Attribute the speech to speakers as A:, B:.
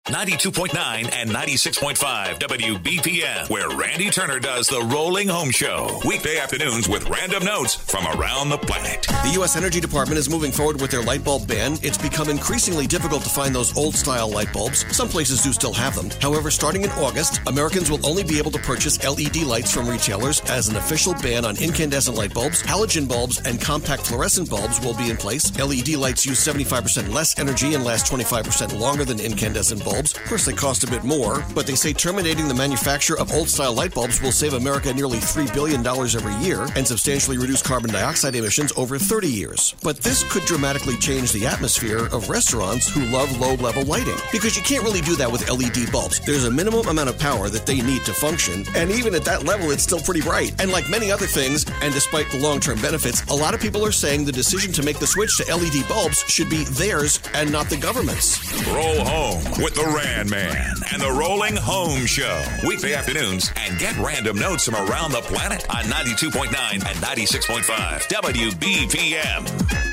A: 92.9 and 96.5 WBPM, where Randy Turner does the Rolling Home Show. Weekday afternoons with random notes from around the planet.
B: The U.S. Energy Department is moving forward with their light bulb ban. It's become increasingly difficult to find those old-style light bulbs. Some places do still have them. However, starting in August, Americans will only be able to purchase LED lights from retailers as an official ban on incandescent light bulbs. Halogen bulbs and compact fluorescent bulbs will be in place. LED lights use 75% less energy and last 25% longer than incandescent bulbs. Of course, they cost a bit more, but they say terminating the manufacture of old-style light bulbs will save America nearly $3 billion every year and substantially reduce carbon dioxide emissions over 30 years. But this could dramatically change the atmosphere of restaurants who love low-level lighting, because you can't really do that with LED bulbs. There's a minimum amount of power that they need to function, and even at that level, it's still pretty bright. And like many other things, and despite the long-term benefits, a lot of people are saying the decision to make the switch to LED bulbs should be theirs and not the government's.
A: Roll home with the Rand Man and the Rolling Home Show. Weekday afternoons, and get random notes from around the planet on 92.9 and 96.5 WBPM.